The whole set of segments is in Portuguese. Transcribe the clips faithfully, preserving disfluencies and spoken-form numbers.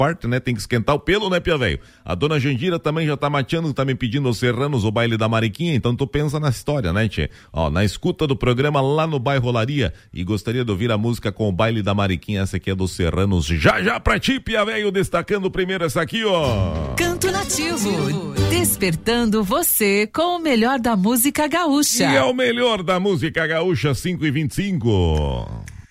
parte, né? Tem que esquentar o pelo, né, Pia Velho? A dona Jandira também já tá mateando, tá me pedindo aos serranos o baile da Mariquinha, então tu pensa na história, né, tchê? Ó, na escuta do programa lá no bairro Olaria, e gostaria de ouvir a música com o baile da Mariquinha, essa aqui é dos serranos, já já pra ti, Pia Velho, destacando primeiro essa aqui, ó. Canto Nativo, despertando você com o melhor da música gaúcha. E é o melhor da música gaúcha, cinco e vinte e cinco.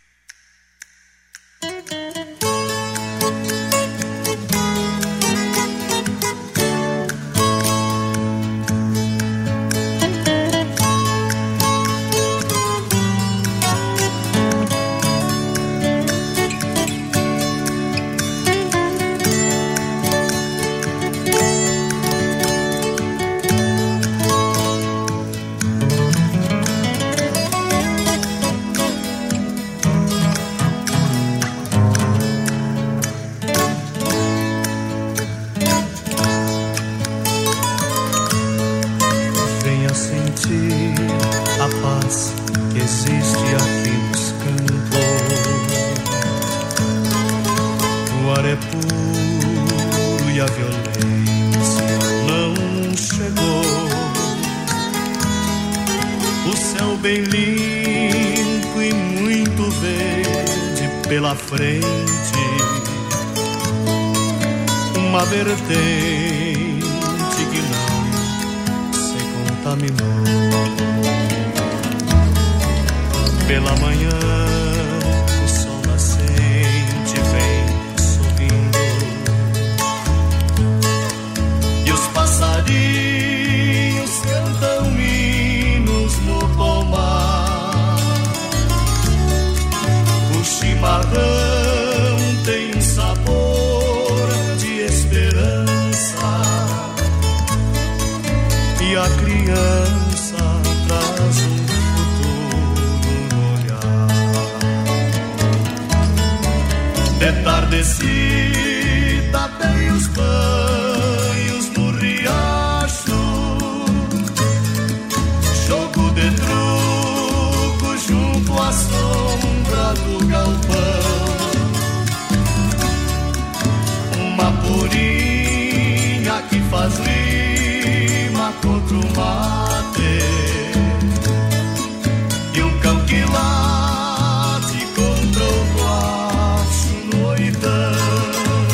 Pela frente, uma vertente que não se contaminou. Pela manhã, o sol nascente vem sorrindo e os passarinhos cantam hinos no pomar. O chimarrão tem sabor de esperança e a criança traz um futuro no olhar. De tardecida tem os banhos no riacho, jogo de truco junto à sombra do galpão. Uma purinha que faz rima contra o mate e um cão que late contra o guacho no oitão.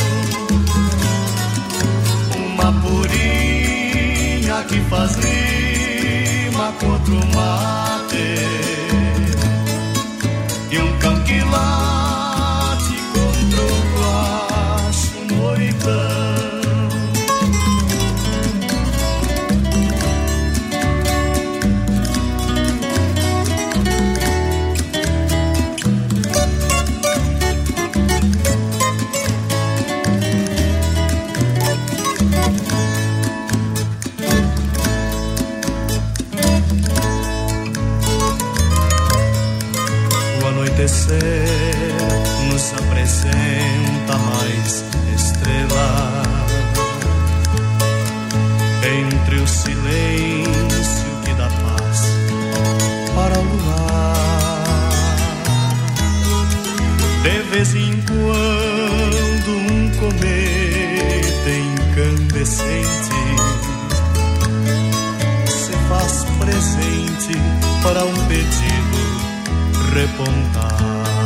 Uma purinha que faz rima contra o mate e um cão que late contra o guacho no oitão. Nos apresenta mais estrelas entre o silêncio que dá paz para o luar. De vez em quando um cometa incandescente se faz presente para um pedido repontar.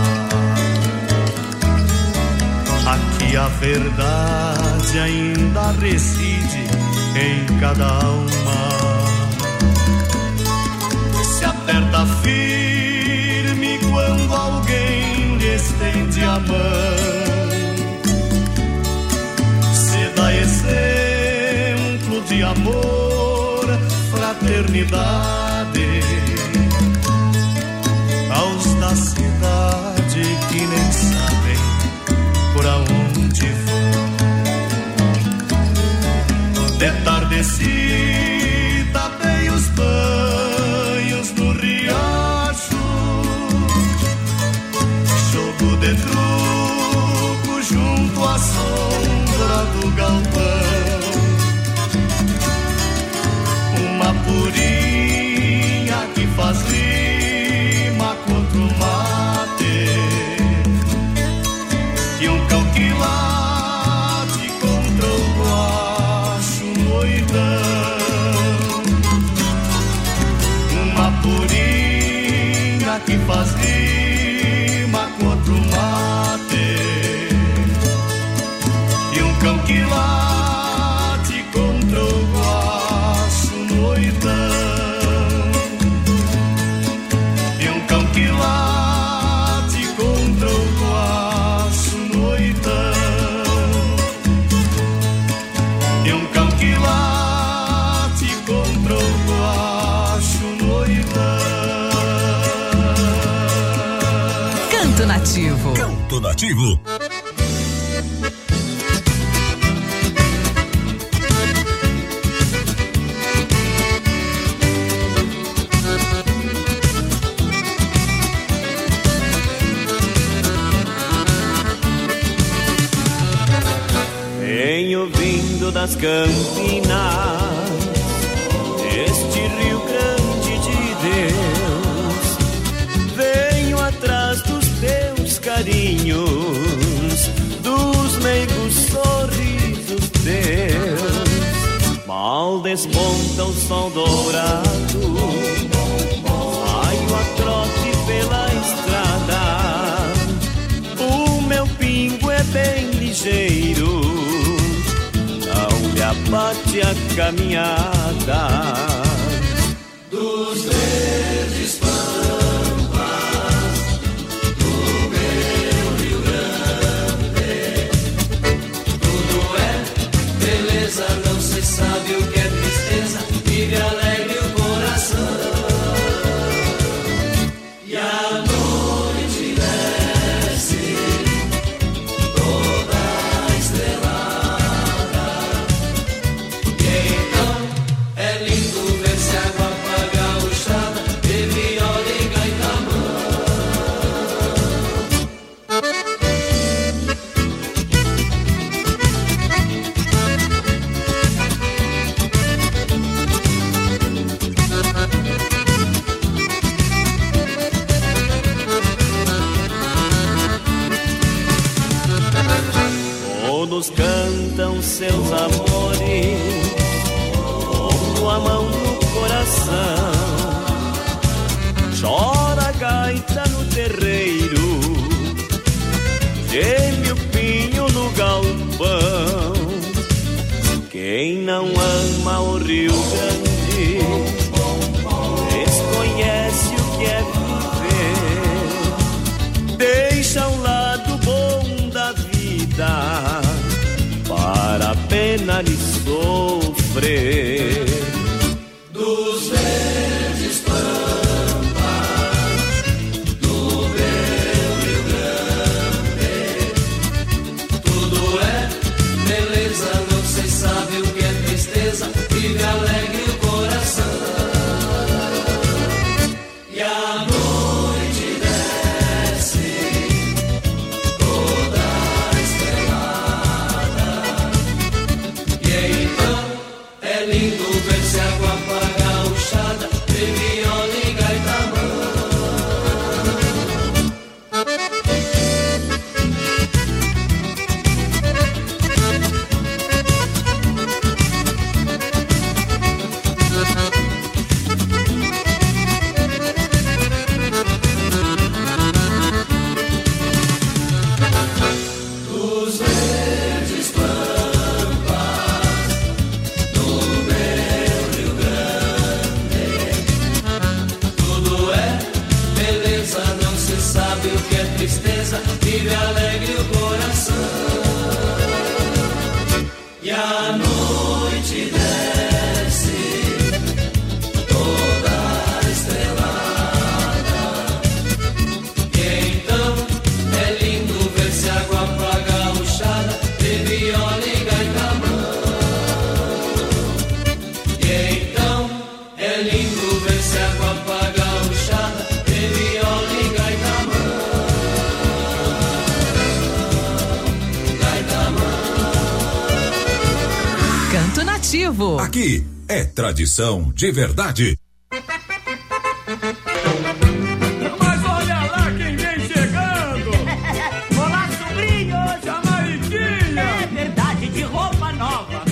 Aqui a verdade ainda reside em cada alma. Se aperta firme quando alguém lhe estende a mão. Se dá exemplo de amor, fraternidade aos da cidade que nem sabem por aonde vão. De tardecida tem os banhos no riacho, jogo de truco junto à sombra do galpão. Uma purinha que faz rima contra o mate que faz rima contra o mate, e um cão que late contra o guacho noitão, e um cão que late contra o guacho noitão, e um cão que late contra o guacho noitão. Canto Nativo. Canto Nativo. Venho vindo das Campinas, este Rio Grande de Deus. Venho atrás dos teus carinhos, dos meigos sorrisos teus. Mal desponta o sol dourado, saio a trote pela estrada. O meu pingo é bem ligeiro, abate a caminhada dos verdes pampas do meu Rio Grande. Tudo é beleza, não se sabe o que é tristeza, vive alegre o coração. E a noite desce toda estrelada. Todos cantam seus amores, pondo a mão no coração. Chora a gaita no terreiro, geme o pinho no galpão. Quem não ama o Rio Grande desconhece o que é viver. Deixa o lado bom da vida para a pena de sofrer. Dos verdes pampas do meu Rio Grande, tudo é beleza, não se sabe o que é tristeza, vive alegre o coração. E a noite desce toda estrelada, e então é lindo ver-se água gauchada, de viola e gaita dos verdes pampas do meu Rio Grande. Tudo é beleza, não se sabe o que é tristeza, vive alegre o coração. E a noite desce toda estrelada, e então é lindo ver-se água gauchada, de viola e gaita mão. E então é lindo ver-se água gauchada, de viola e gaita mão. Gaita mão. Canto Nativo. Aqui é tradição de verdade. Mas olha lá quem vem chegando! Olá, sobrinhos! A Mariquinha! É verdade, de roupa nova.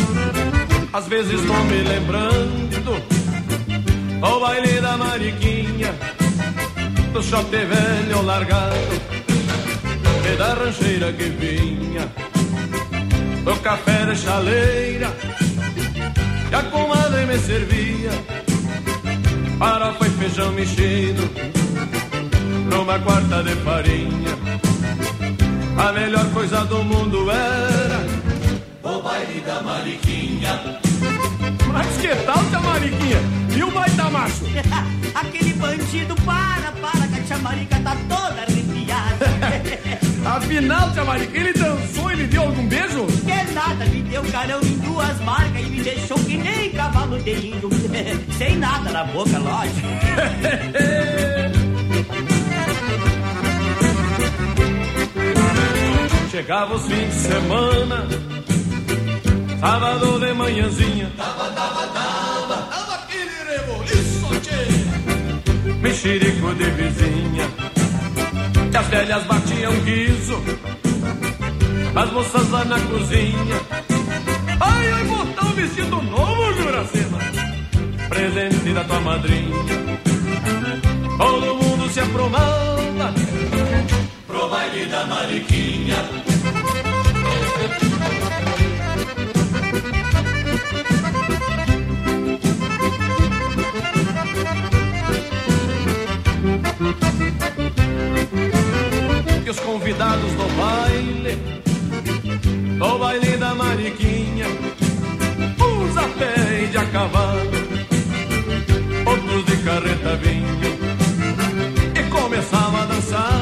Às vezes tô me lembrando ao baile da Mariquinha, farinha, do shop velho largado e da rancheira que vinha, do café de chaleira que a comadre me servia, farofa e feijão mexido numa quarta de farinha. A melhor coisa do mundo era o baile da Mariquinha. Mas que tal, tia Mariquinha? E o baita macho? Aquele bandido, para, para, que a tia Marica tá toda arrepiada. Afinal, tia Mariquinha, ele dançou, ele deu algum beijo? Que nada, me deu carão em duas marcas e me deixou que nem cavalo de índio. Sem nada na boca, lógico. Chegava os fins de semana, sábado de manhãzinha, Dava, dava, dava, dava aquele reboliço, tchê, mexerico de vizinha, e as velhas batiam guiso, as moças lá na cozinha. Ai, ai, botar um vestido novo, Juracema, presente da tua madrinha. Todo mundo se aprumava pro baile da Mariquinha. E os convidados do baile, do baile da Mariquinha, uns a pé e de a cavalo, outros de carreta vinham, e começava a dançar,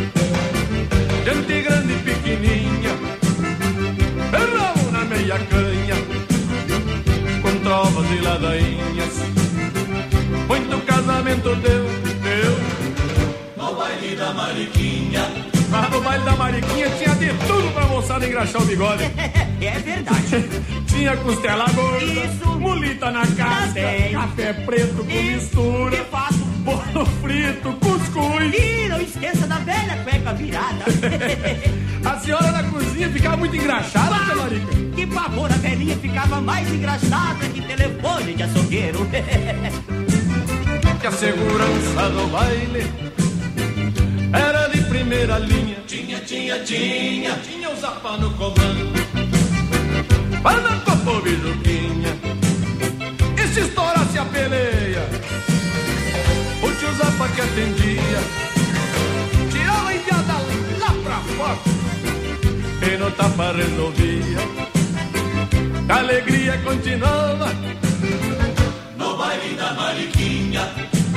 gente grande e pequenininha, berrão na meia canha, com trovas e ladainhas. Muito casamento deu, deu no baile da Mariquinha. Mas no baile da Mariquinha tinha de tudo pra moçada engraxar o bigode. É verdade. Tinha costela gorda, isso, mulita na casca, também, café preto com e, mistura, que faço, bolo frito, cuscuz. E não esqueça da velha cueca virada. A senhora na cozinha ficava muito engraxada, tia Marica. Que pavor, a velhinha ficava mais engraçada que telefone de açougueiro. Que a segurança do baile era de primeira linha. Tinha, tinha, tinha, tinha o Zapa no comando, para copo bijuquinha. E se estourasse a peleia, o tio Zapa que atendia tirava a enviada lá pra fora e no tapa resolvia. A alegria continuava no baile da Mariquinha.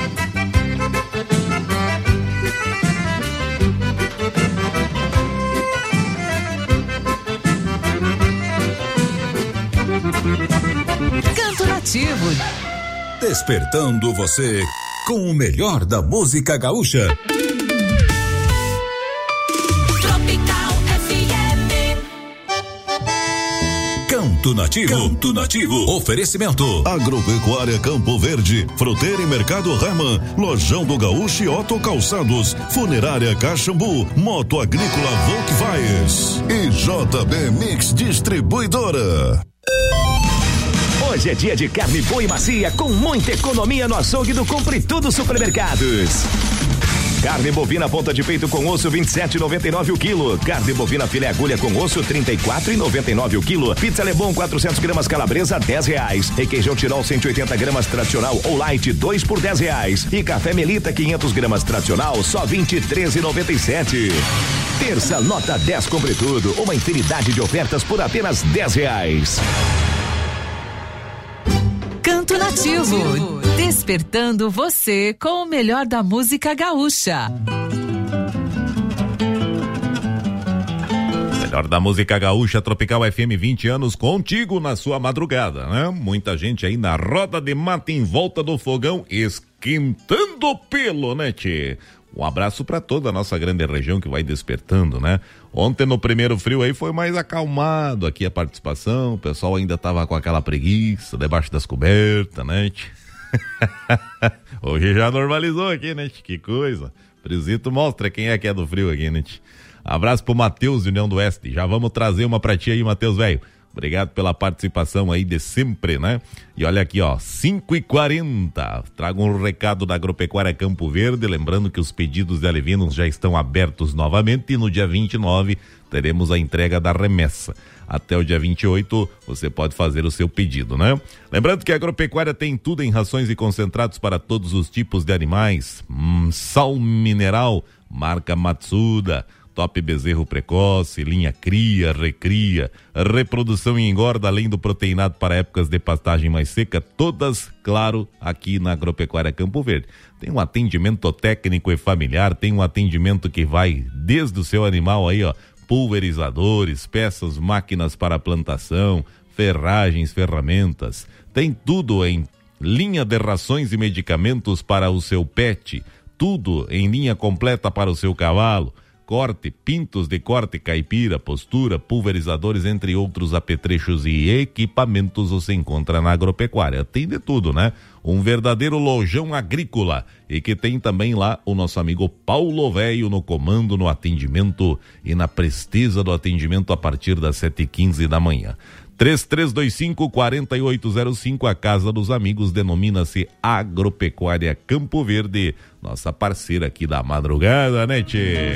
Canto Nativo. Despertando você com o melhor da música gaúcha. Tropical F M. Canto Nativo. Canto Nativo. Oferecimento. Agropecuária Campo Verde. Fruteira e Mercado Rama. Lojão do Gaúcho e Otto Calçados. Funerária Caxambu. Moto Agrícola Volkswagen. E J B Mix Distribuidora. Hoje é dia de carne boa e macia com muita economia no açougue do Compre Tudo Supermercados. Carne bovina ponta de peito com osso vinte e sete e noventa e nove o quilo. Carne bovina filé agulha com osso trinta e quatro e noventa e nove o quilo. Pizza Lebon quatrocentos gramas calabresa dez reais. Requeijão Tirol cento e oitenta gramas tradicional ou light dois por dez reais. E café Melita quinhentos gramas tradicional só vinte e três e noventa e sete. Terça nota dez Compre Tudo, uma infinidade de ofertas por apenas dez reais. Canto Nativo. Despertando você com o melhor da música gaúcha. Melhor da música gaúcha, Tropical F M, vinte anos contigo na sua madrugada, né? Muita gente aí na roda de mata em volta do fogão, esquentando o pelo, né, tchê? Um abraço para toda a nossa grande região que vai despertando, né? Ontem no primeiro frio aí foi mais acalmado aqui a participação, o pessoal ainda tava com aquela preguiça debaixo das cobertas, né? Hoje já normalizou aqui, né? Que coisa. Frizito mostra quem é que é do frio aqui, né? Abraço pro Matheus, União do Oeste. Já vamos trazer uma pra ti aí, Matheus, velho. Obrigado pela participação aí de sempre, né? E olha aqui, ó, cinco e quarenta. Trago um recado da Agropecuária Campo Verde, lembrando que os pedidos de alevinos já estão abertos novamente e no dia vinte e nove teremos a entrega da remessa. Até o dia vinte e oito você pode fazer o seu pedido, né? Lembrando que a Agropecuária tem tudo em rações e concentrados para todos os tipos de animais. Hum, sal mineral, marca Matsuda. Top bezerro precoce, linha cria, recria, reprodução e engorda, além do proteinado para épocas de pastagem mais seca, todas, claro, aqui na Agropecuária Campo Verde. Tem um atendimento técnico e familiar, tem um atendimento que vai desde o seu animal aí, ó, pulverizadores, peças, máquinas para plantação, ferragens, ferramentas, tem tudo em linha de rações e medicamentos para o seu pet, tudo em linha completa para o seu cavalo, corte, pintos de corte, caipira, postura, pulverizadores, entre outros apetrechos e equipamentos você encontra na Agropecuária. Tem de tudo, né? Um verdadeiro lojão agrícola e que tem também lá o nosso amigo Paulo Velho no comando, no atendimento e na presteza do atendimento a partir das sete e quinze da manhã. três três dois cinco, quatro oito zero cinco, a Casa dos Amigos, denomina-se Agropecuária Campo Verde, nossa parceira aqui da madrugada, né, tchê?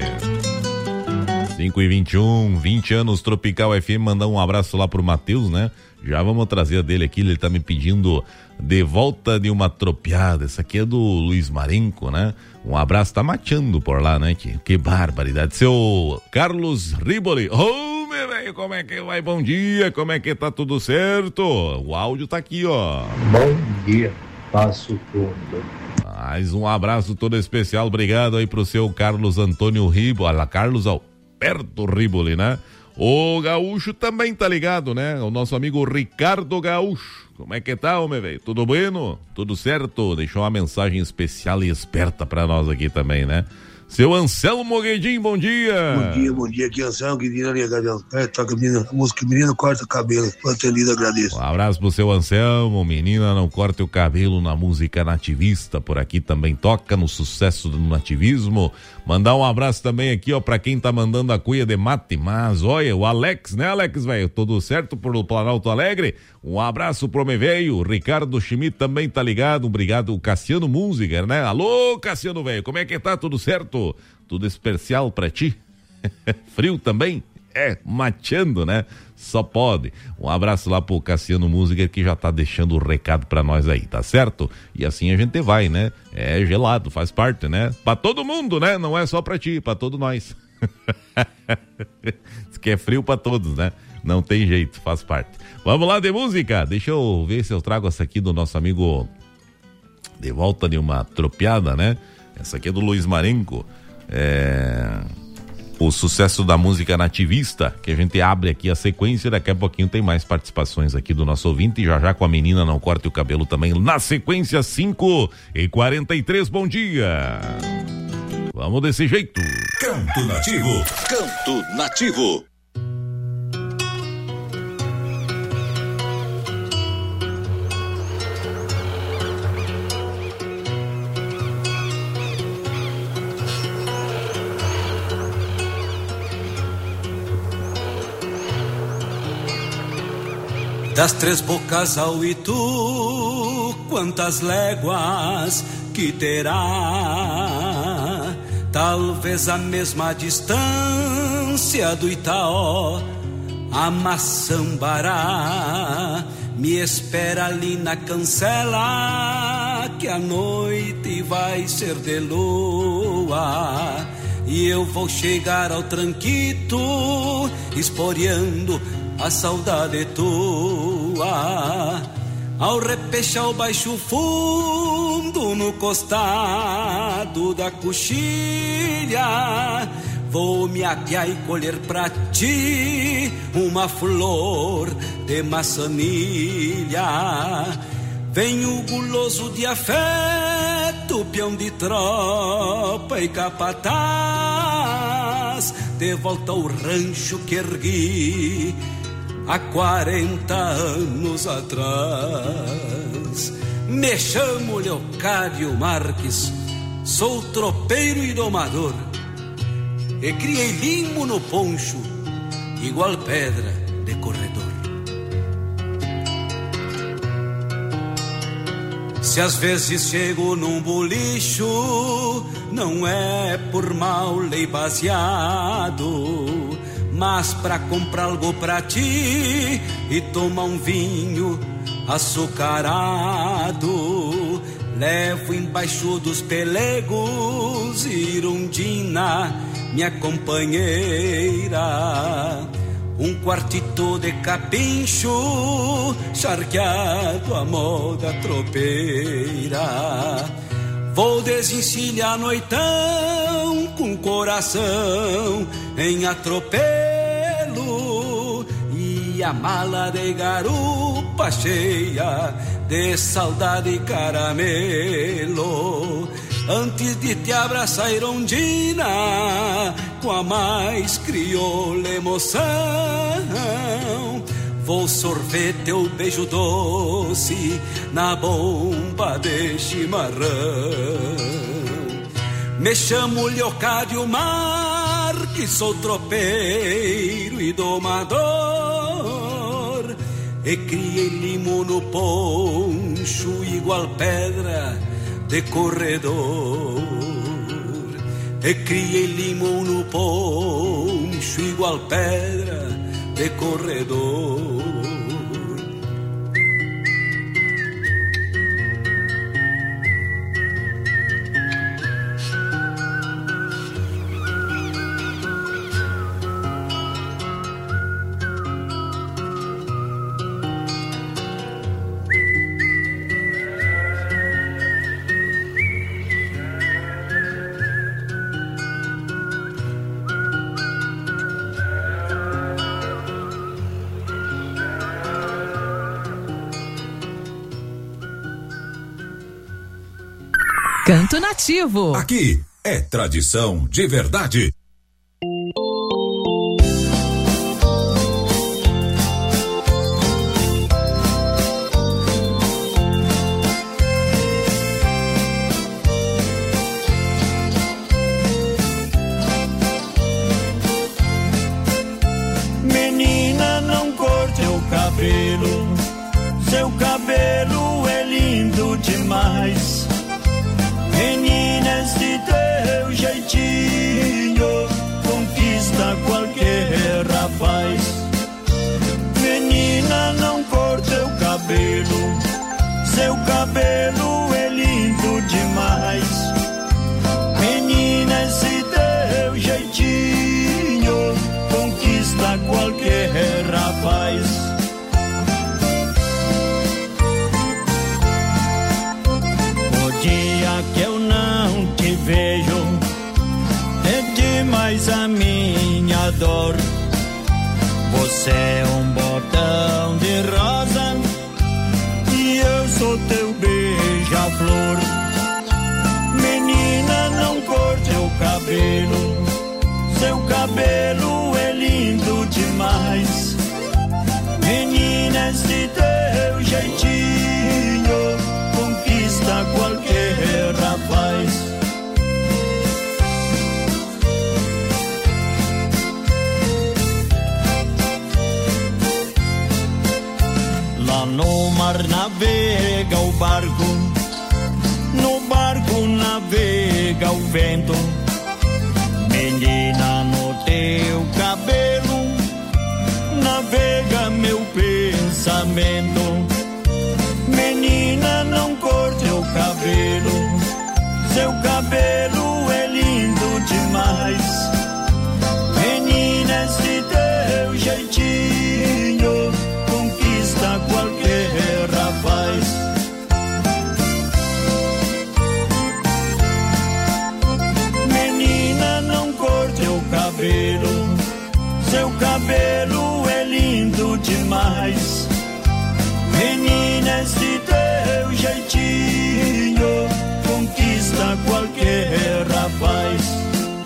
cinco e vinte e um, vinte anos Tropical F M, mandar um abraço lá pro Matheus, né? Já vamos trazer a dele aqui, ele tá me pedindo de volta de uma tropiada, essa aqui é do Luiz Marenco, né? Um abraço, tá mateando por lá, né, tchê? Que barbaridade. Seu Carlos Riboli, oh, meu velho, como é que vai? Bom dia, como é que tá? Tudo certo? O áudio tá aqui, ó. Bom dia, Passo Fundo. Mais um abraço todo especial, obrigado aí pro seu Carlos Antônio Riboli, olha, Carlos Alberto Riboli, né? O Gaúcho também tá ligado, né? O nosso amigo Ricardo Gaúcho. Como é que tá, homem, velho? Tudo bueno? Tudo certo? Deixou uma mensagem especial e esperta pra nós aqui também, né? Seu Anselmo Guedin, bom dia. Bom dia, bom dia. Aqui é Anselmo Guedin, ali, é, toca menina, a música Menina Corta o Cabelo. Atendido, agradeço. Um abraço pro seu Anselmo. Menina Não Corta o Cabelo, na música nativista. Por aqui também toca no sucesso do nativismo. Mandar um abraço também aqui, ó, pra quem tá mandando a cuia de mate. Mas, olha, o Alex, né, Alex, velho? Tudo certo por Planalto Alegre? Um abraço pro meu velho. Ricardo Schmidt também tá ligado. Obrigado, o Cassiano Música, né? Alô, Cassiano, velho, como é que tá? Tudo certo? Tudo especial pra ti? Frio também? É, mateando, né? Só pode. Um abraço lá pro Cassiano Música, que já tá deixando o recado pra nós aí, tá certo? E assim a gente vai, né? É gelado, faz parte, né? Pra todo mundo, né? Não é só pra ti, pra todos nós. Diz que é frio pra todos, né? Não tem jeito, faz parte. Vamos lá de música. Deixa eu ver se eu trago essa aqui do nosso amigo de volta de uma tropiada, né? Essa aqui é do Luiz Marenco. É... O sucesso da música nativista, que a gente abre aqui a sequência. Daqui a pouquinho tem mais participações aqui do nosso ouvinte. E já já com a Menina Não Corte o Cabelo também. Na sequência, cinco e quarenta e três. Bom dia. Vamos desse jeito. Canto Nativo. Canto Nativo. Das três bocas ao Itu, quantas léguas que terá? Talvez a mesma distância do Itaó a Maçambará. Me espera ali na cancela, que a noite vai ser de lua. E eu vou chegar ao tranquito, esporeando a saudade tua. Ao repechar o baixo fundo no costado da coxilha, vou me apiar e colher pra ti uma flor de maçanilha. Venho guloso de afeto, peão de tropa e capataz, de volta ao rancho que ergui há quarenta anos atrás. Me chamo Leocádio Marques, sou tropeiro e domador, e criei limo no poncho, igual pedra de corredor. Se às vezes chego num bolicho, não é por mal lei baseado, mas pra comprar algo pra ti e tomar um vinho açucarado. Levo embaixo dos pelegos Irundina, minha companheira, um quartito de capincho charqueado à moda tropeira. Vou desencilhar noitão com coração em atropelo e a mala de garupa cheia de saudade e caramelo. Antes de te abraçar, Irondina, com a mais crioula emoção, vou sorver teu beijo doce na bomba de chimarrão. Me chamo Leocádio Marques, sou tropeiro e domador, e criei limo no poncho igual pedra de corredor. E criei limão no poncho igual pedra de corredor. Canto Nativo. Aqui é tradição de verdade. Menina, não corte o cabelo, seu cabelo é lindo demais. Menina, esse teu jeitinho conquista qualquer rapaz. Menina, não corte o cabelo, seu cabelo é lindo demais. Menina, esse teu jeitinho conquista qualquer rapaz. Que eu não te vejo é demais a minha dor. Você é um botão de rosa e eu sou teu beija-flor. Menina, não corte o cabelo, seu cabelo é lindo demais. Menina, esse teu jeitinho conquista qualquer rapaz. Lá no mar navega o barco, no barco navega o vento. Menina, no teu cabelo navega meu pensamento. Menina, não corte o cabelo, seu cabelo é lindo demais. Menina, esse teu jeitinho conquista qualquer rapaz. Menina, não corte o cabelo, seu cabelo é lindo demais. Menina, esse teu jeitinho conquista qualquer rapaz.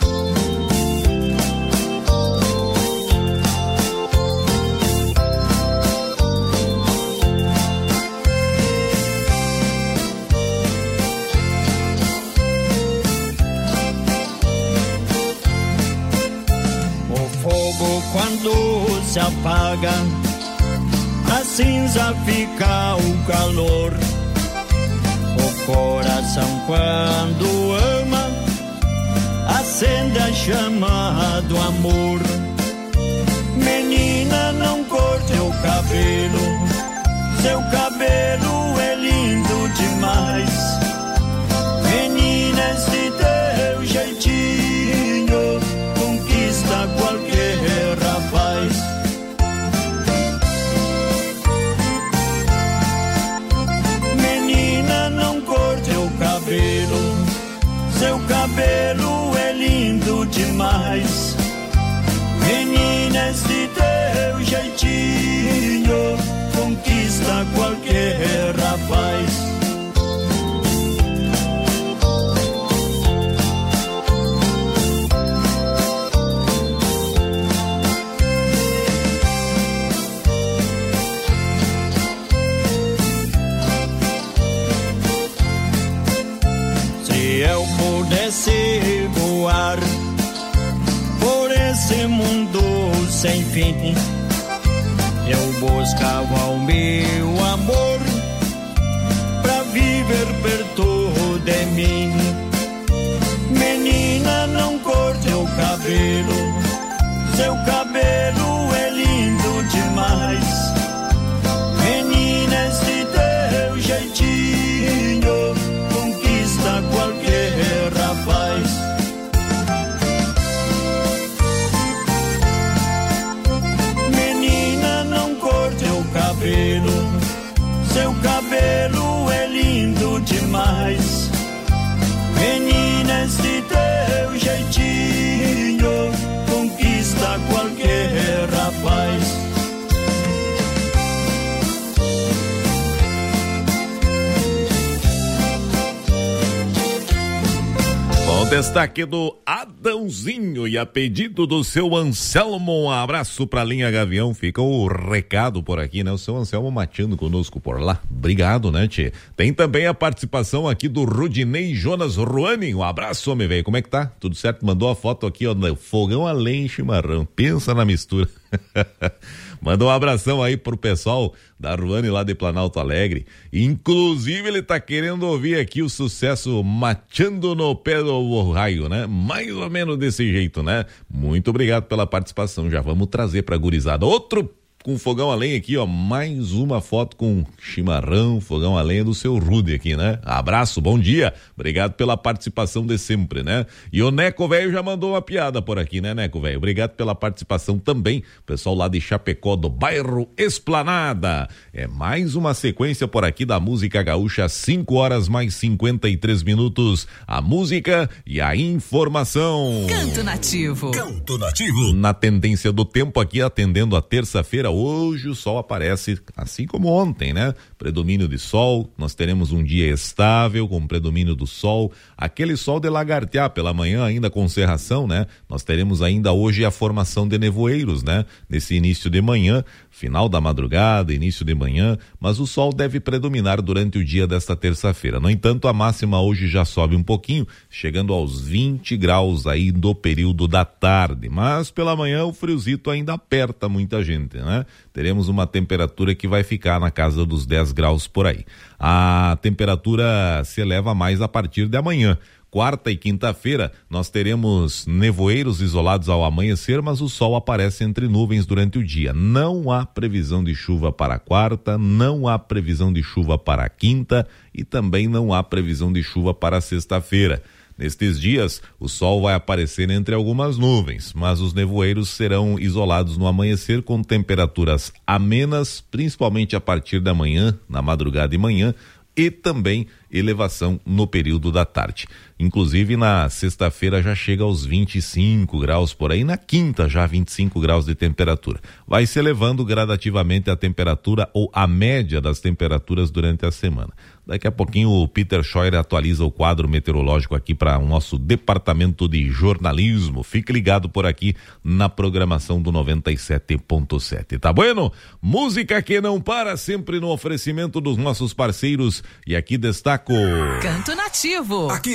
O fogo quando se apaga, a cinza fica o calor. Coração quando ama, acende a chama do amor. Menina, não corte o cabelo, seu cabelo é lindo demais. Menina, esse teu jeitinho conquista qualquer rapaz. Menina, não corte o cabelo, seu cabelo é lindo demais. Menina, esse teu jeitinho conquista qualquer rapaz. Se eu pudesse voar por esse mundo sem fim, eu buscava o meu amor pra viver perto de mim. Menina, não corte o cabelo, seu cabelo é lindo demais. Menina, esse teu jeitinho conquista qualquer rapaz. Cabelo, seu cabelo é lindo demais. Menina, esse teu jeitinho conquista qualquer rapaz. Bom, destaque do Adãozinho e a pedido do seu Anselmo, um abraço pra linha Gavião, fica o recado por aqui, né? O seu Anselmo mateando conosco por lá, obrigado, né, tchê? Tem também a participação aqui do Rudinei Jonas Ruani, um abraço, homem, velho, como é que tá? Tudo certo? Mandou a foto aqui, ó, fogão a lenha e chimarrão, pensa na mistura. Manda um abração aí pro pessoal da Ruane lá de Planalto Alegre. Inclusive ele tá querendo ouvir aqui o sucesso Machando no Pé do Raio, né? Mais ou menos desse jeito, né? Muito obrigado pela participação. Já vamos trazer pra gurizada outro com fogão a lenha aqui, ó, mais uma foto com chimarrão, fogão a lenha do seu Rude aqui, né? Abraço, bom dia, obrigado pela participação de sempre, né? E o Neco Velho já mandou uma piada por aqui, né, Neco Velho? Obrigado pela participação também, pessoal lá de Chapecó, do bairro Esplanada. É mais uma sequência por aqui da música gaúcha, cinco horas mais cinquenta e três minutos, a música e a informação. Canto Nativo. Canto Nativo. Na tendência do tempo aqui, atendendo a terça-feira, hoje o sol aparece assim como ontem, né? Predomínio de sol, nós teremos um dia estável com predomínio do sol, aquele sol de lagartear pela manhã ainda com cerração, né? Nós teremos ainda hoje a formação de nevoeiros, né? Nesse início de manhã, final da madrugada, início de manhã, mas o sol deve predominar durante o dia desta terça-feira. No entanto, a máxima hoje já sobe um pouquinho, chegando aos vinte graus aí do período da tarde, mas pela manhã o friozito ainda aperta muita gente, né? Teremos uma temperatura que vai ficar na casa dos dez graus por aí. A temperatura se eleva mais a partir de amanhã. Quarta e quinta-feira nós teremos nevoeiros isolados ao amanhecer, mas o sol aparece entre nuvens durante o dia. Não há previsão de chuva para a quarta, não há previsão de chuva para a quinta e também não há previsão de chuva para a sexta-feira. Nestes dias, o sol vai aparecer entre algumas nuvens, mas os nevoeiros serão isolados no amanhecer com temperaturas amenas, principalmente a partir da manhã, na madrugada e manhã, e também elevação no período da tarde. Inclusive na sexta-feira já chega aos vinte e cinco graus por aí, na quinta já vinte e cinco graus de temperatura. Vai se elevando gradativamente a temperatura ou a média das temperaturas durante a semana. Daqui a pouquinho o Peter Scheuer atualiza o quadro meteorológico aqui para o nosso departamento de jornalismo. Fique ligado por aqui na programação do noventa e sete ponto sete. Tá bueno? Música que não para, sempre no oferecimento dos nossos parceiros. E aqui destaco... Canto Nativo. Aqui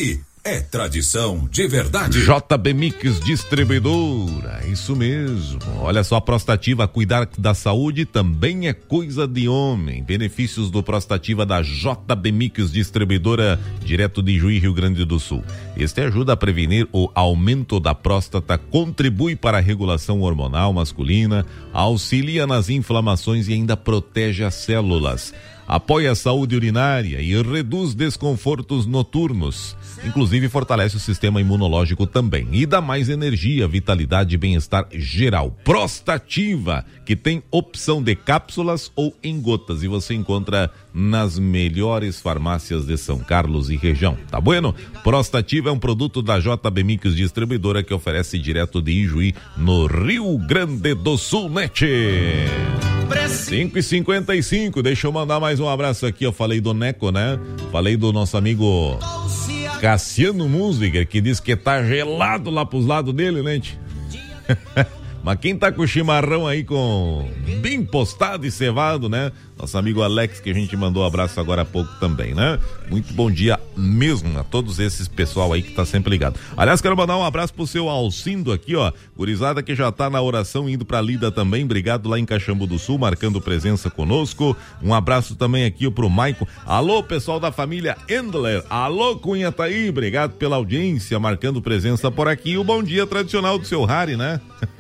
É tradição de verdade. J B Mix Distribuidora, isso mesmo. Olha só, a Prostativa, cuidar da saúde também é coisa de homem. Benefícios do Prostativa da J B Mix Distribuidora, direto de Juí, Rio Grande do Sul. Este ajuda a prevenir o aumento da próstata, contribui para a regulação hormonal masculina, auxilia nas inflamações e ainda protege as células. Apoia a saúde urinária e reduz desconfortos noturnos. Inclusive fortalece o sistema imunológico também. E dá mais energia, vitalidade e bem-estar geral. Prostativa, que tem opção de cápsulas ou em gotas. E você encontra nas melhores farmácias de São Carlos e região. Tá bueno? Prostativa é um produto da J B Mix Distribuidora que oferece direto de Ijuí, no Rio Grande do Sul, né, tchê? cinco e cinquenta e cinco, deixa eu mandar mais um abraço aqui. Eu falei do Neco, né? Falei do nosso amigo Cassiano Musiker, que diz que tá gelado lá pros lados dele, né? Mas quem tá com o chimarrão aí com bem postado e cevado, né? Nosso amigo Alex, que a gente mandou um abraço agora há pouco também, né? Muito bom dia mesmo a todos esses pessoal aí que tá sempre ligado. Aliás, quero mandar um abraço pro seu Alcindo aqui, ó. Gurizada que já tá na oração, indo pra lida também. Obrigado lá em Caxambu do Sul, marcando presença conosco. Um abraço também aqui pro Maicon. Alô, pessoal da família Endler. Alô, Cunha tá aí. Obrigado pela audiência, marcando presença por aqui. O bom dia tradicional do seu Harry, né?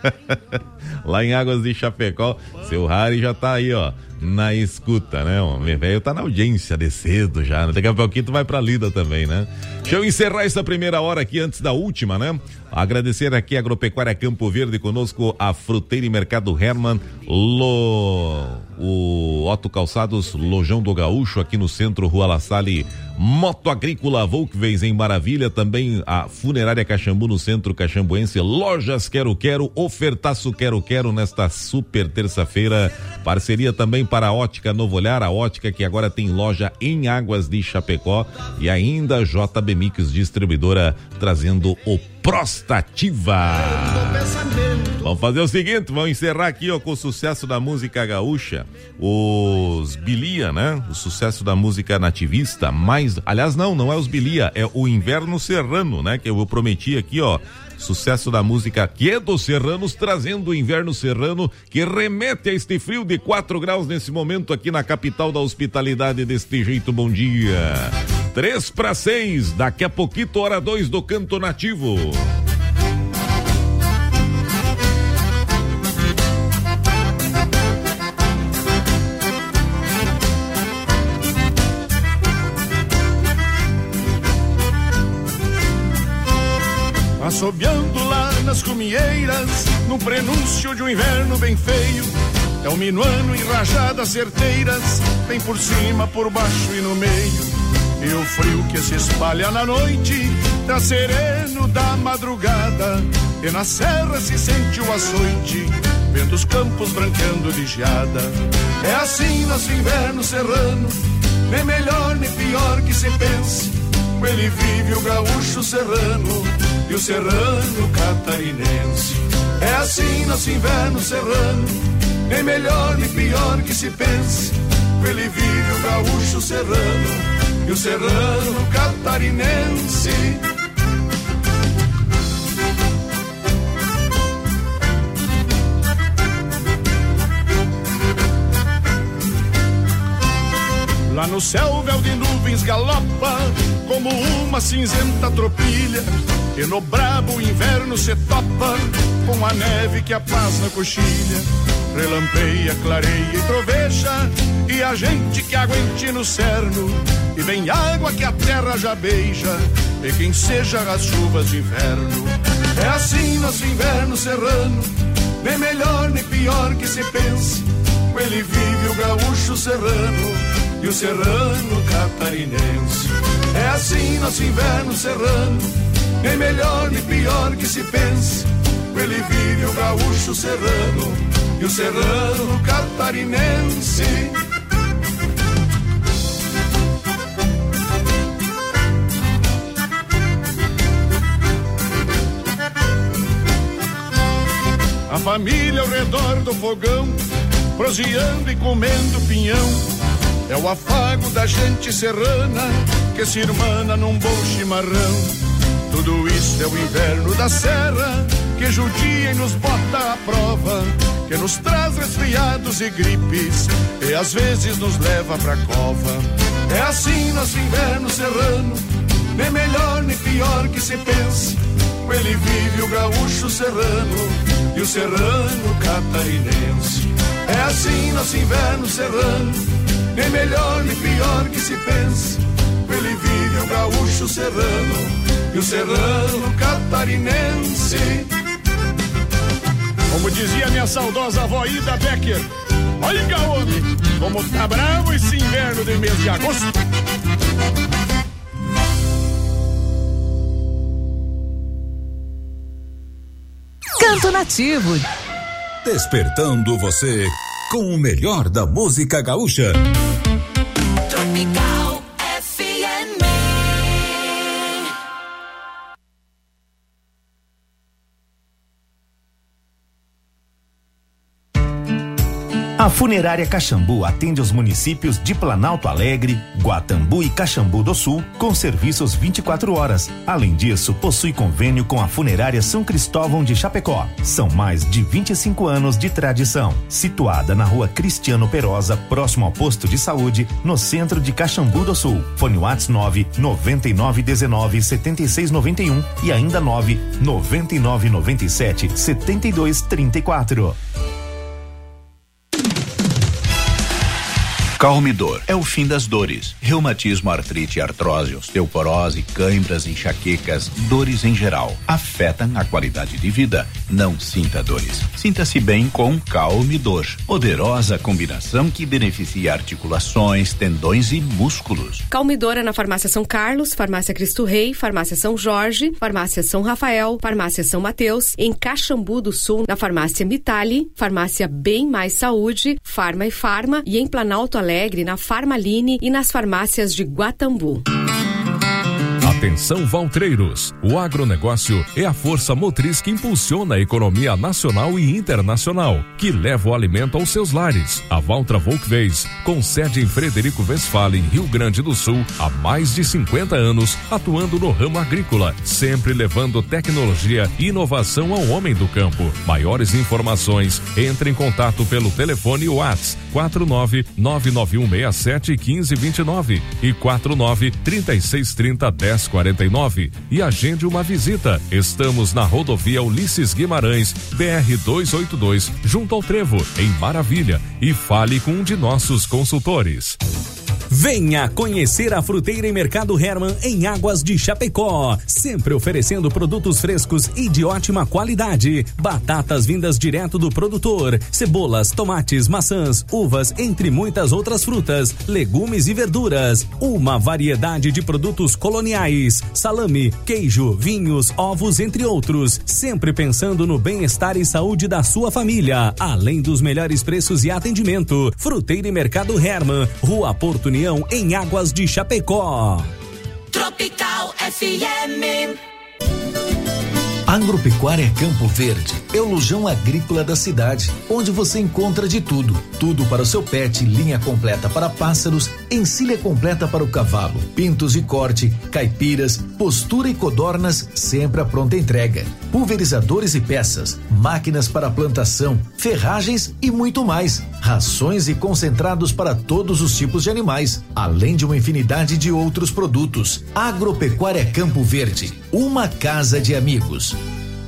Lá em Águas de Chapecó, seu Harry já tá aí, ó, na escuta, né? O meu velho tá na audiência de cedo já, né? Daqui a pouquinho tu vai pra lida também, né? Deixa eu encerrar essa primeira hora aqui antes da última, né? Agradecer aqui a Agropecuária Campo Verde, conosco a Fruteira e Mercado Herman, Lo... o Otto Calçados, Lojão do Gaúcho, aqui no centro, Rua La Salle, Moto Agrícola Volkswagen em Maravilha, também a Funerária Caxambu no centro caxambuense, Lojas Quero Quero, ofertaço Quero Quero nesta super terça-feira, parceria também para a Ótica Novo Olhar, a Ótica que agora tem loja em Águas de Chapecó, e ainda J B Mix Distribuidora trazendo o Prostativa. Vamos fazer o seguinte, vamos encerrar aqui, ó, com o sucesso da música gaúcha, os Bilia, né? O sucesso da música nativista, mais, aliás não, não é os Bilia, é o Inverno Serrano, né? Que eu prometi aqui, ó, sucesso da música que é dos serranos, trazendo o inverno serrano, que remete a este frio de quatro graus nesse momento aqui na capital da hospitalidade, deste jeito. Bom dia. Três para seis, daqui a pouquinho, hora dois do Canto Nativo. Assobiando lá nas cumieiras, no prenúncio de um inverno bem feio, é o minuano e rajadas certeiras, bem por cima, por baixo e no meio. E o frio que se espalha na noite, tá sereno da madrugada, e na serra se sente o açoite, vendo os campos branqueando de geada. É assim nosso inverno serrano, nem melhor nem pior que se pense, ele vive o gaúcho serrano e o serrano catarinense. É assim nosso inverno serrano, nem melhor nem pior que se pense, ele vive o gaúcho serrano e o serrano catarinense. Lá no céu, véu de nuvens galopa como uma cinzenta tropilha, e no brabo inverno se topa com a neve que a paz na coxilha. Relampeia, clareia e troveja, e a gente que aguente no cerno, e vem água que a terra já beija, e quem seja as chuvas de inverno. É assim nosso inverno serrano, nem melhor nem pior que se pense, ele vive o gaúcho serrano e o serrano catarinense. É assim nosso inverno serrano, nem melhor nem pior que se pense, ele vive o gaúcho serrano e o serrano catarinense. A família ao redor do fogão, proseando e comendo pinhão, é o afago da gente serrana que se irmana num bom chimarrão. Tudo isso é o inverno da serra, que judia e nos bota à prova, que nos traz resfriados e gripes, e às vezes nos leva pra cova. É assim nosso inverno serrano, nem melhor nem pior que se pense. Com ele vive o gaúcho serrano e o serrano catarinense. É assim nosso inverno serrano, nem melhor nem pior que se pense. Com ele vive o gaúcho serrano e o serrano catarinense. Como dizia minha saudosa avó Ida Becker, olha homem, como tá bravo esse inverno de mês de agosto. Canto Nativo. Despertando você com o melhor da música gaúcha. Tropical F M. A Funerária Caxambu atende os municípios de Planalto Alegre, Guatambu e Caxambu do Sul com serviços vinte e quatro horas. Além disso, possui convênio com a Funerária São Cristóvão de Chapecó. São mais de vinte e cinco anos de tradição. Situada na Rua Cristiano Perosa, próximo ao posto de saúde, no centro de Caxambu do Sul. Fone WhatsApp nove nove nove um nove sete seis nove um e ainda nove nove nove nove sete sete dois três quatro. Calmidor é o fim das dores. Reumatismo, artrite, artrose, osteoporose, cãibras, enxaquecas, dores em geral. Afetam a qualidade de vida. Não sinta dores. Sinta-se bem com Calmidor. Poderosa combinação que beneficia articulações, tendões e músculos. Calmidor é na Farmácia São Carlos, Farmácia Cristo Rei, Farmácia São Jorge, Farmácia São Rafael, Farmácia São Mateus, em Caxambu do Sul, na Farmácia Mitali, Farmácia Bem Mais Saúde, Farma e Farma, e em Planalto Alegre, na Farmaline e nas farmácias de Guatambu. Atenção, valtreiros! O agronegócio é a força motriz que impulsiona a economia nacional e internacional, que leva o alimento aos seus lares. A Valtra Volkswagen, com sede em Frederico Westphalen, Rio Grande do Sul, há mais de cinquenta anos, atuando no ramo agrícola, sempre levando tecnologia e inovação ao homem do campo. Maiores informações, entre em contato pelo telefone WhatsApp quatro nove nove nove um seis sete um cinco dois nove e quatro nove três seis três zero dez quarenta e nove e agende uma visita. Estamos na rodovia Ulisses Guimarães, B R duzentos e oitenta e dois, junto ao Trevo, em Maravilha, e fale com um de nossos consultores. Venha conhecer a Fruteira e Mercado Hermann em Águas de Chapecó, sempre oferecendo produtos frescos e de ótima qualidade. Batatas vindas direto do produtor, cebolas, tomates, maçãs, uvas, entre muitas outras frutas, legumes e verduras. Uma variedade de produtos coloniais, salame, queijo, vinhos, ovos, entre outros. Sempre pensando no bem-estar e saúde da sua família, além dos melhores preços e atendimento. Fruteira e Mercado Hermann, Rua Porto União, em Águas de Chapecó. Tropical F M. Agropecuária Campo Verde é o lojão agrícola da cidade, onde você encontra de tudo. Tudo para o seu pet, linha completa para pássaros, encilha completa para o cavalo, pintos de corte, caipiras, postura e codornas, sempre à pronta entrega. Pulverizadores e peças, máquinas para plantação, ferragens e muito mais. Rações e concentrados para todos os tipos de animais, além de uma infinidade de outros produtos. Agropecuária Campo Verde, uma casa de amigos.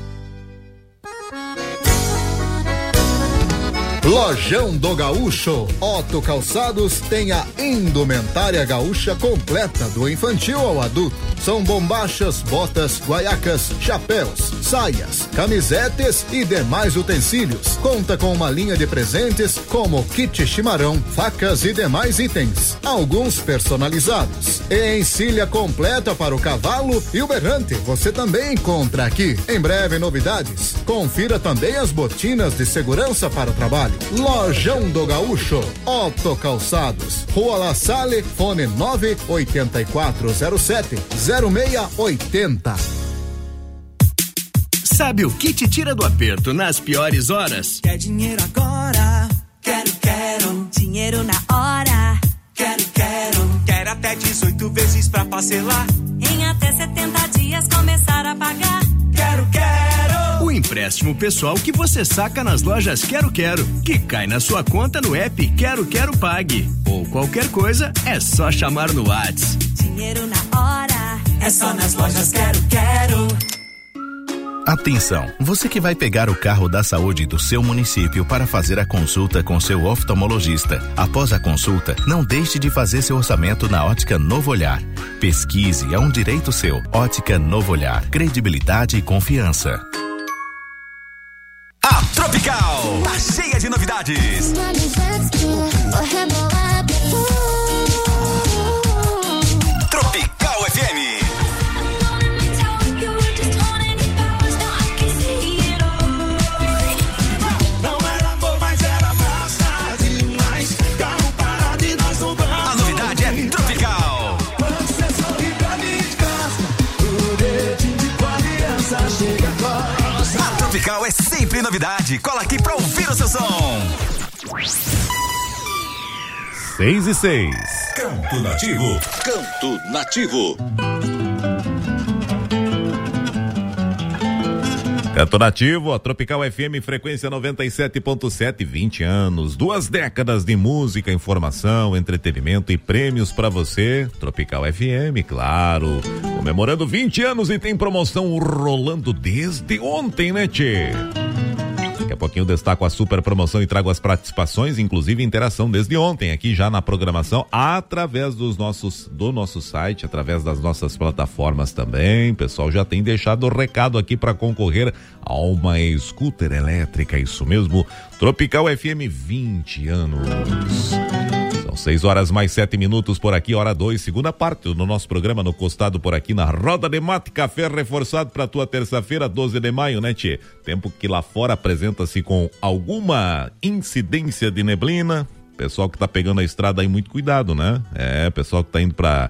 Lojão do Gaúcho, Otto Calçados tem a indumentária gaúcha completa do infantil ao adulto. São bombachas, botas, guaiacas, chapéus, saias, camisetes e demais utensílios. Conta com uma linha de presentes como kit chimarrão, facas e demais itens, alguns personalizados. E encilha completa para o cavalo e o berrante você também encontra aqui. Em breve novidades, confira também as botinas de segurança para o trabalho. Lojão do Gaúcho, Otto Calçados, Rua La Salle, fone nove oito quatro zero sete zero seis oito zero. Sabe o que te tira do aperto nas piores horas? Quer dinheiro agora? Quero, quero. Dinheiro na hora? Quero, quero. Quero até dezoito vezes pra parcelar. Em até setenta dias começar empréstimo pessoal que você saca nas lojas Quero Quero, que cai na sua conta no app Quero Quero Pague. Ou qualquer coisa, é só chamar no WhatsApp. Dinheiro na hora, é só nas lojas Quero Quero. Atenção, você que vai pegar o carro da saúde do seu município para fazer a consulta com seu oftalmologista. Após a consulta, não deixe de fazer seu orçamento na Ótica Novo Olhar. Pesquise, é um direito seu. Ótica Novo Olhar, credibilidade e confiança. A Tropical tá cheia de novidades. Tropical F M. Tropical é sempre novidade. Cola aqui pra ouvir o seu som. Seis e seis. Canto Nativo. Canto Nativo. Canto Nativo, a Tropical F M, frequência noventa e sete ponto sete, vinte anos, duas décadas de música, informação, entretenimento e prêmios pra você. Tropical F M, claro, comemorando vinte anos e tem promoção rolando desde ontem, né, tchê? Daqui a pouquinho eu destaco a super promoção e trago as participações, inclusive interação desde ontem aqui já na programação, através dos nossos, do nosso site, através das nossas plataformas também. O pessoal já tem deixado o recado aqui para concorrer a uma scooter elétrica, isso mesmo, Tropical F M, vinte anos. São seis horas mais sete minutos por aqui, hora dois, segunda parte do nosso programa no Costado por aqui na Roda de Mate, café reforçado para tua terça-feira, doze de maio, né, tchê? Tempo que lá fora apresenta-se com alguma incidência de neblina. Pessoal que tá pegando a estrada aí, muito cuidado, né? É, pessoal que tá indo pra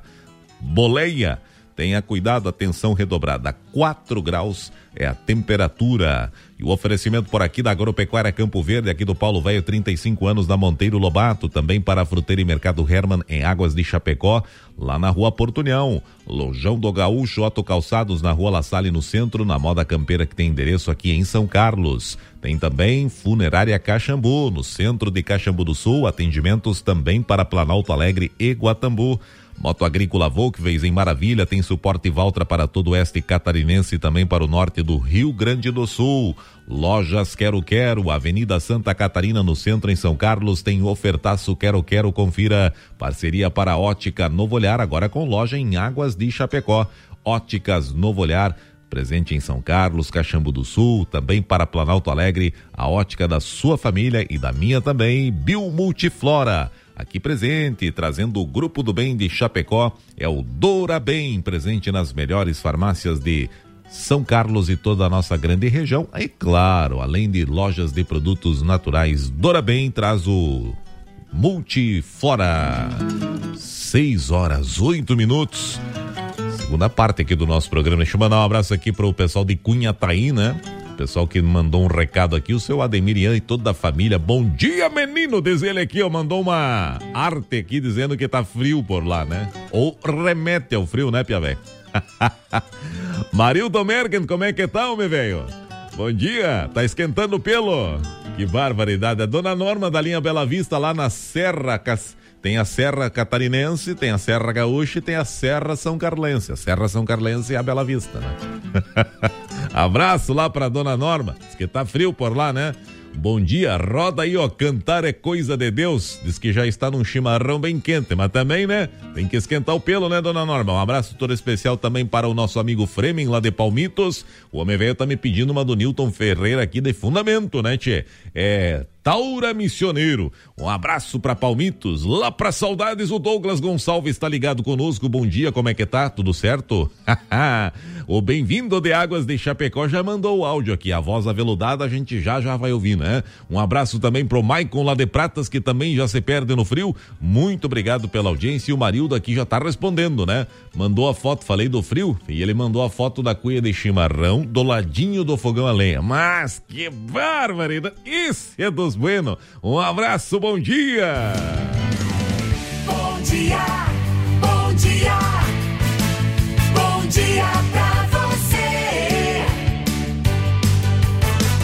Boleia, tenha cuidado, atenção redobrada. quatro graus é a temperatura. E o oferecimento por aqui da Agropecuária Campo Verde, aqui do Paulo Velho, trinta e cinco anos, da Monteiro Lobato, também para a Fruteira e Mercado Herman, em Águas de Chapecó, lá na Rua Porto União. Lojão do Gaúcho, Otto Calçados, na Rua La Salle, no centro, na Moda Campeira, que tem endereço aqui em São Carlos. Tem também Funerária Caxambu, no centro de Caxambu do Sul, atendimentos também para Planalto Alegre e Guatambu. Moto Agrícola Volkswagen em Maravilha, tem suporte Valtra para todo o oeste catarinense e também para o norte do Rio Grande do Sul. Lojas Quero Quero, Avenida Santa Catarina, no centro, em São Carlos, tem ofertaço Quero Quero, confira. Parceria para a Ótica Novo Olhar, agora com loja em Águas de Chapecó. Óticas Novo Olhar, presente em São Carlos, Caxambu do Sul, também para Planalto Alegre, a ótica da sua família e da minha também, Bio Multiflora. Aqui presente, trazendo o Grupo do Bem de Chapecó, é o Doura Bem, presente nas melhores farmácias de São Carlos e toda a nossa grande região. E claro, além de lojas de produtos naturais, Doura Bem traz o Multiflora. seis horas, oito minutos. Segunda parte aqui do nosso programa. Deixa eu mandar um abraço aqui pro pessoal de Cunhataí, né? Pessoal que mandou um recado aqui, o seu Ademir Ian e toda a família. Bom dia, menino, diz ele aqui, ó, mandou uma arte aqui dizendo que tá frio por lá, né? Ou remete ao frio, né, Piavé? Marildo Mergen, como é que tá, meu velho? Bom dia, tá esquentando o pelo? Que barbaridade. A dona Norma da linha Bela Vista, lá na Serra, tem a Serra Catarinense, tem a Serra Gaúcha e tem a Serra São Carlense. A Serra São Carlense é a Bela Vista, né? Abraço lá pra dona Norma, diz que tá frio por lá, né? Bom dia, roda aí, ó, cantar é coisa de Deus, diz que já está num chimarrão bem quente, mas também, né, tem que esquentar o pelo, né, dona Norma? Um abraço todo especial também para o nosso amigo Fremen, lá de Palmitos. O homem velho tá me pedindo uma do Newton Ferreira aqui de fundamento, né, tchê? É... Taura Missioneiro, um abraço pra Palmitos, lá pra Saudades, o Douglas Gonçalves está ligado conosco. Bom dia, como é que tá? Tudo certo? O bem-vindo de Águas de Chapecó já mandou o áudio aqui, a voz aveludada a gente já já vai ouvir, né? Um abraço também pro Maicon lá de Pratas, que também já se perde no frio. Muito obrigado pela audiência, e o Marildo aqui já tá respondendo, né? Mandou a foto, falei do frio, e ele mandou a foto da cuia de chimarrão do ladinho do fogão a lenha. Mas que barbaridade, isso é dos bueno. Um abraço, bom dia. Bom dia, bom dia, bom dia pra você.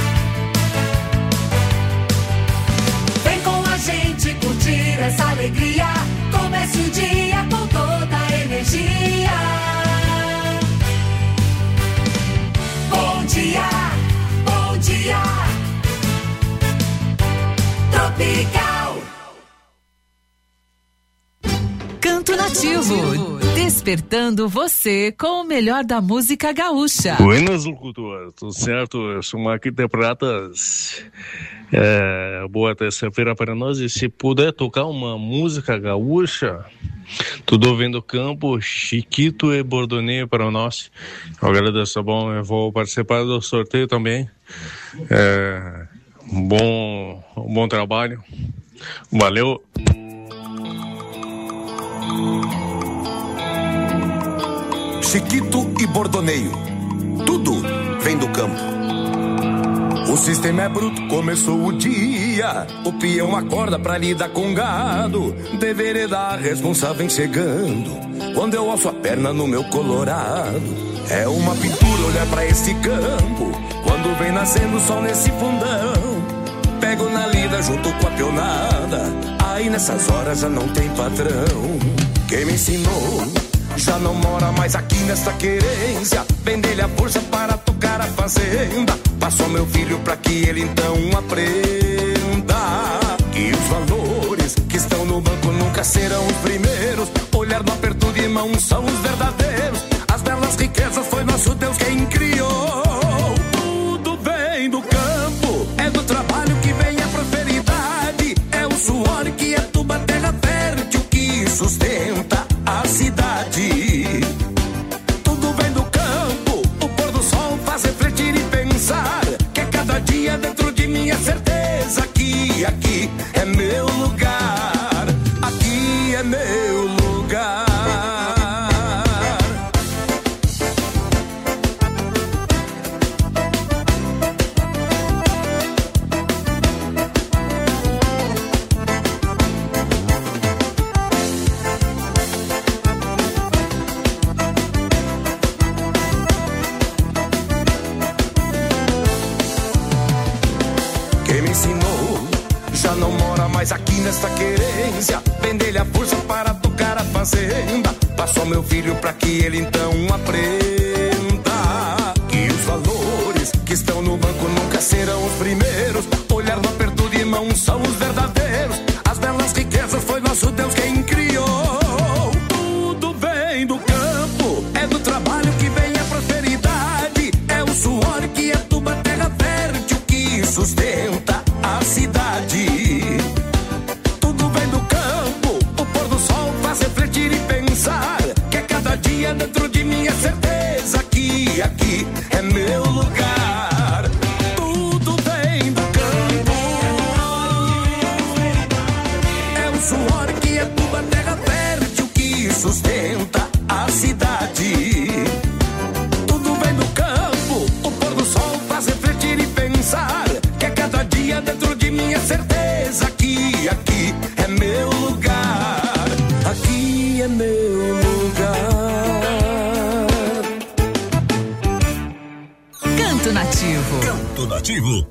Canto Nativo, despertando você com o melhor da música gaúcha. Buenas, locutor, tudo certo? Eu sou Marquinhos de Pratas. É, boa terça-feira para nós. E se puder tocar uma música gaúcha, tudo vem do campo, Chiquito e Bordoneio para nós. Eu agradeço, tá bom? Eu vou participar do sorteio também. É, um bom, um bom trabalho. Valeu. Chiquito e Bordoneio, tudo vem do campo. O sistema é bruto, começou o dia. O peão acorda pra lidar com gado. Deveria dar responsável chegando. Quando eu alço a perna no meu colorado, é uma pintura olhar pra esse campo. Quando vem nascendo o sol nesse fundão, pego na lida junto com a pionada. Aí nessas horas já não tem patrão. Quem me ensinou já não mora mais aqui nesta querência. Vende-lhe a força para tocar a fazenda. Passou meu filho pra que ele então aprenda que os valores que estão no banco nunca serão os primeiros. Olhar no aperto de mão são os verdadeiros. As belas riquezas foi nosso Deus quem criou. Tudo vem do campo, é do trabalho que vem a prosperidade. É o suor que aduba a terra fértil que sustenta a cidade. Tudo vem do campo, o pôr do sol faz refletir e pensar que é cada dia dentro de mim a certeza que aqui é meu lugar, aqui é meu lugar. Mas aqui nesta querência, vende-lhe a força para tocar a fazenda. Passou meu filho pra que ele então aprenda que os valores que estão no banco nunca serão os primeiros. Olhar no aperto de mão são os verdadeiros. As belas riquezas foi nosso Deus quem criou. Tudo vem do campo, é do trabalho que vem a prosperidade. É o suor que aduba a terra fértil que sustenta a cidade. Dentro de mim a certeza que aqui é meu lugar. Tudo vem do campo, é o suor que aduba a terra fértil que sustenta a cidade. Tudo vem do campo, o pôr do sol faz refletir e pensar que a cada dia dentro de mim a certeza que aqui é meu lugar, aqui é meu lugar. Canto Nativo. Canto Nativo.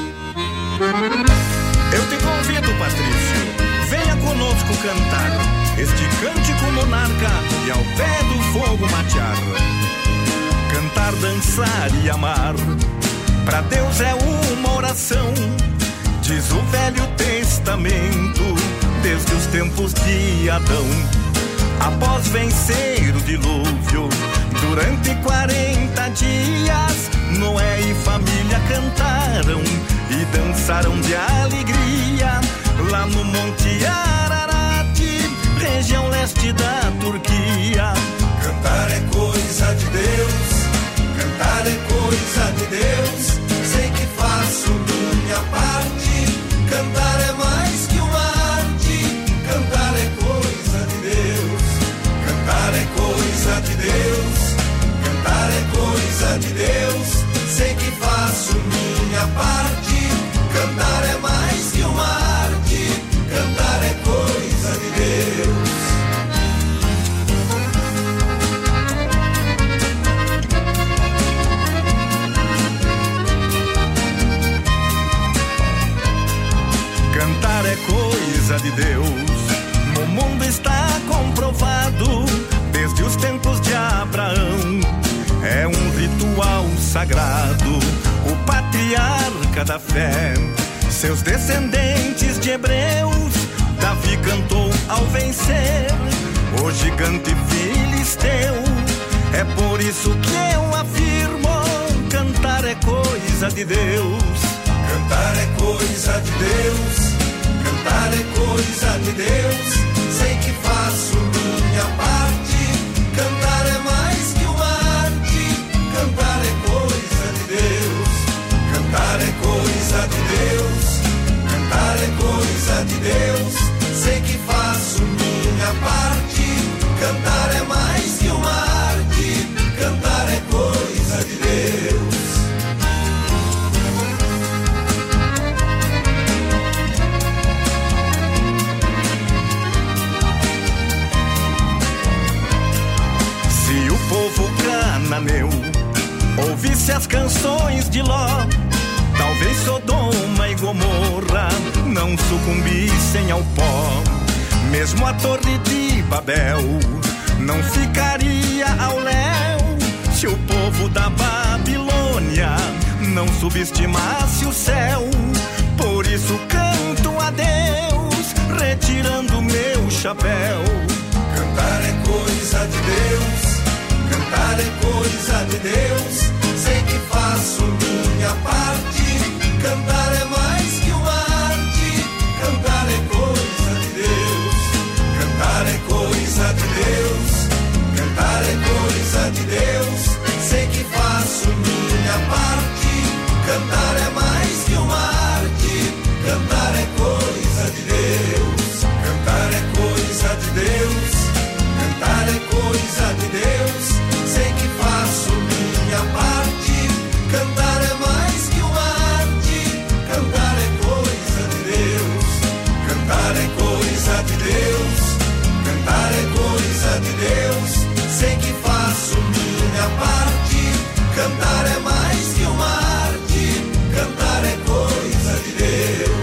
Eu te convido, Patrício, venha conosco cantar este cântico monarca e ao pé do fogo matear. Cantar, dançar e amar, pra Deus é uma oração, diz o Velho Testamento, desde os tempos de Adão. Após vencer o dilúvio, durante quarenta dias, Noé e família cantaram e dançaram de alegria lá no Monte Ararat, região leste da Turquia. Cantar é coisa de Deus, cantar é coisa de Deus. Sei que faço minha parte, cantar é mais que uma arte. Cantar é coisa de Deus, cantar é coisa de Deus, cantar é coisa de Deus. Sei que faço minha parte, cantar é mais que uma arte, cantar é coisa de Deus. Cantar é coisa de Deus, no mundo está comprovado, desde os tempos de Abraão. É um ritual sagrado, o patriarca da fé, seus descendentes de hebreus, Davi cantou ao vencer. Hoje gigante filisteu. É por isso que eu afirmo, cantar é coisa de Deus. Cantar é coisa de Deus, cantar é coisa de Deus. Sei que faço minha parte, cantar é mais que uma arte. Cantar é coisa de Deus, cantar é coisa de Deus, cantar é coisa de Deus. Sei que faço minha parte, cantar é mais que uma arte. Cantar é coisa de Deus. Se o povo cananeu ouvisse as canções de Ló, talvez Sodoma e Gomorra não sucumbissem ao pó. Mesmo a torre de Babel não ficaria ao léu, se o povo da Babilônia não subestimasse o céu. Por isso canto a Deus, retirando meu chapéu. Cantar é coisa de Deus, cantar é coisa de Deus. Sei que faço minha parte, cantar é mais que uma arte. Cantar é coisa de Deus, cantar é coisa de Deus, cantar é coisa de Deus. Sei que faço minha parte, cantar é mais que uma arte. Cantar é coisa de Deus, cantar é coisa de Deus, cantar é coisa de Deus. Sei que faço minha parte, cantar é mais que uma arte. Cantar é coisa de Deus, cantar é coisa de Deus, cantar é coisa de Deus. Sei que faço minha parte, cantar é mais que uma arte. Cantar é coisa de Deus.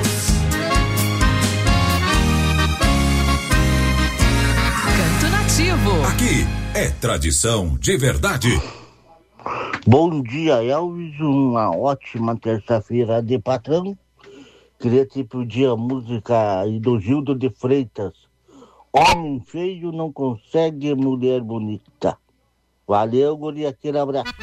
Canto Nativo. Aqui é tradição de verdade. Bom dia, Elvis. Uma ótima terça-feira de patrão. Queria te pedir a música do Gildo de Freitas. Homem feio não consegue mulher bonita. Valeu, guri, aquele abraço.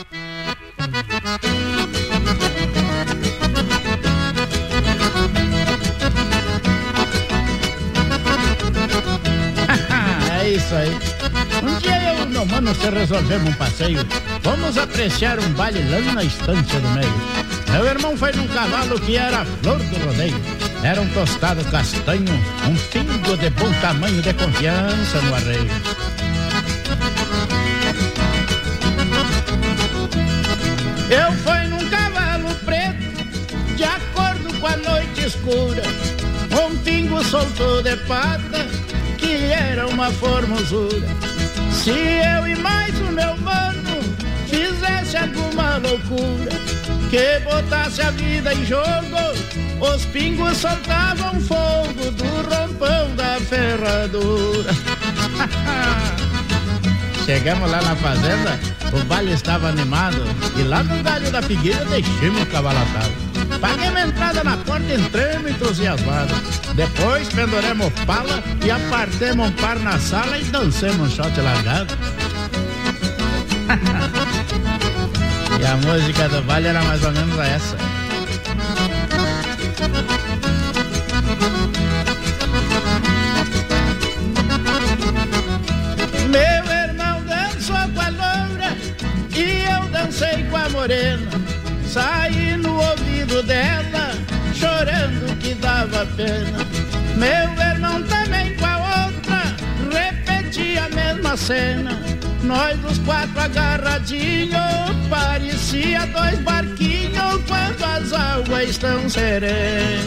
É isso aí. Um dia eu e meu mano se resolvemos um passeio. Vamos apreciar um baile lá na estância do meio. Meu irmão foi num cavalo que era a flor do rodeio. Era um tostado castanho, um pingo de bom tamanho, de confiança no arreio. Eu fui num cavalo preto, de acordo com a noite escura. Um pingo soltou de pata, que era uma formosura. Se eu e mais o meu mano fizesse alguma loucura, que botasse a vida em jogo, os pingos soltavam fogo do rompão da ferradura. Chegamos lá na fazenda, o baile estava animado, e lá no galho da figueira deixemos o cavalo atado. Paguemos a entrada na porta, entramos entusiasmados. Depois penduremos pala e apartemos um par na sala e dancemos um shot largado. E a música do baile era mais ou menos essa. Meu irmão dançou com a loura e eu dancei com a morena. Saí no ouvido dela, chorando que dava pena. Meu irmão também com a outra, repetia a mesma cena. Nós os quatro agarradinhos, parecia dois barquinhos quando as águas estão serenas.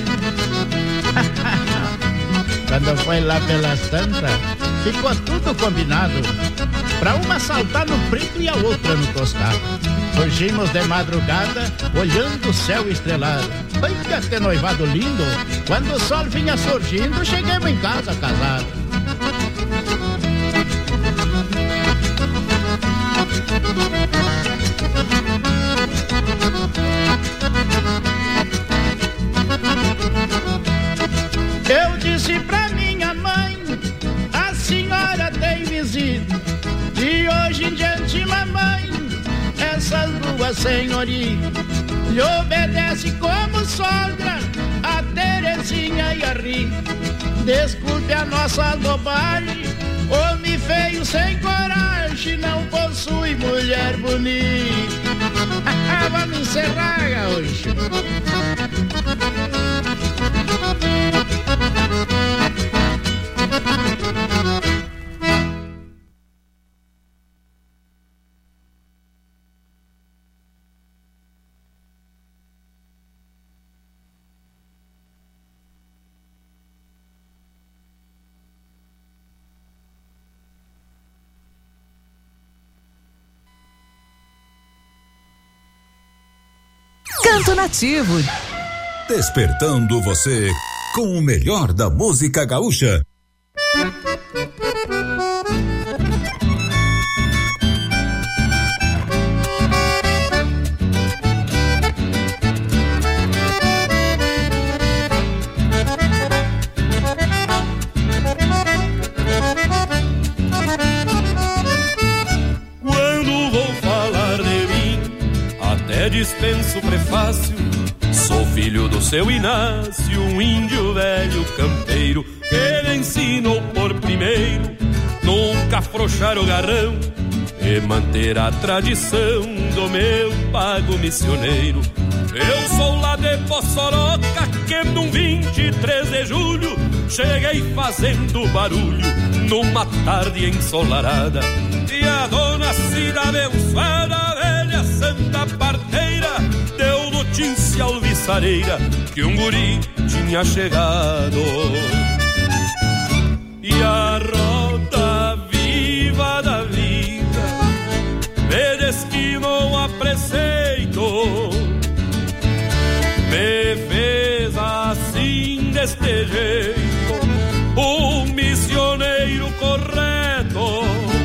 Quando foi lá pelas tantas, ficou tudo combinado, pra uma saltar no preto e a outra no tostado. Surgimos de madrugada, olhando o céu estrelado. Olha que noivado lindo, quando o sol vinha surgindo, chegamos em casa casados. Eu disse pra minha mãe, a senhora tem hoje em diante, mamãe, essas duas senhorias lhe obedece como sogra, a Terezinha e a Rita. Desculpe a nossa bobagem, homem feio sem coragem não possui mulher bonita. Vamos encerrar, gaúcho. Canto Nativo. Despertando você com o melhor da música gaúcha. Quando vou falar de mim, até dispenso o prefácio. Sou filho do seu Inácio, um índio velho campeiro, que me ensinou por primeiro nunca afrouxar o garrão e manter a tradição do meu pago missioneiro. Eu sou lá de Poçoroca, que num vinte e três de julho cheguei fazendo barulho numa tarde ensolarada, e a dona Cida abençoada, a velha santa parteira, deu notícia alviçareira que um guri tinha chegado. E a roda viva da vida me desquinou a preceito, me fez assim deste jeito, um missioneiro correto,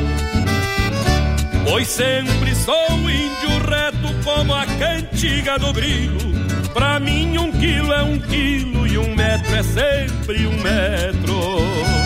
pois sempre sou índio reto como a cantiga do grilo. Pra mim um quilo é um quilo e um metro é sempre um metro.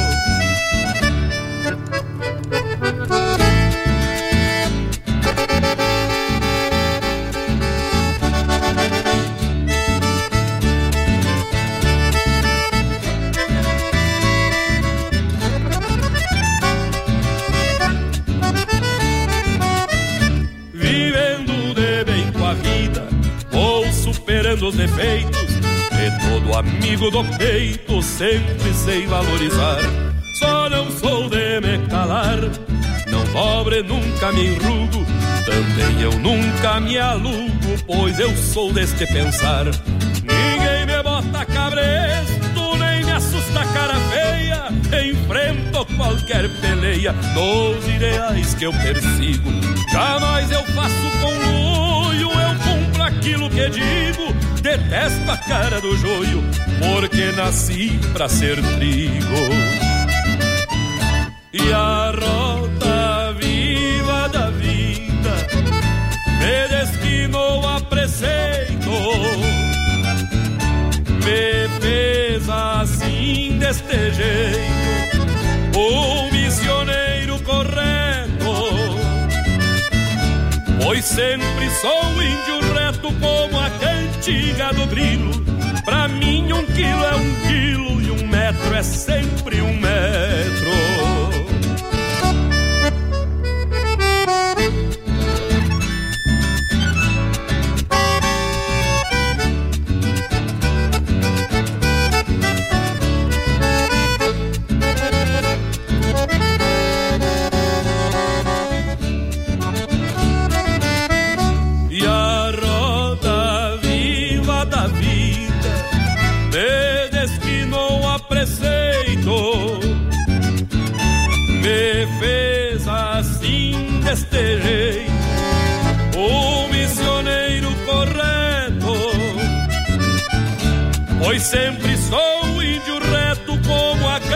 Vivendo de bem com a vida, vou superando os defeitos, e todo amigo do peito sempre sei valorizar. Só não sou de me calar, não dobre, nunca me enrugo, também eu nunca me alugo, pois eu sou deste pensar. Ninguém me bota cabresto, nem me assusta cara feia, enfrento qualquer peleia dos ideais que eu persigo. Jamais eu faço conluio, eu cumpro aquilo que digo, detesto a cara do joio, porque nasci pra ser trigo. E a rota viva da vida me destinou a preceito, me fez assim deste jeito, o missioneiro correto, pois sempre sou índio reto como a cantiga do grilo. Pra mim um quilo é um quilo e um metro é sempre um metro. Me fez assim deste jeito, o missioneiro correto, pois sempre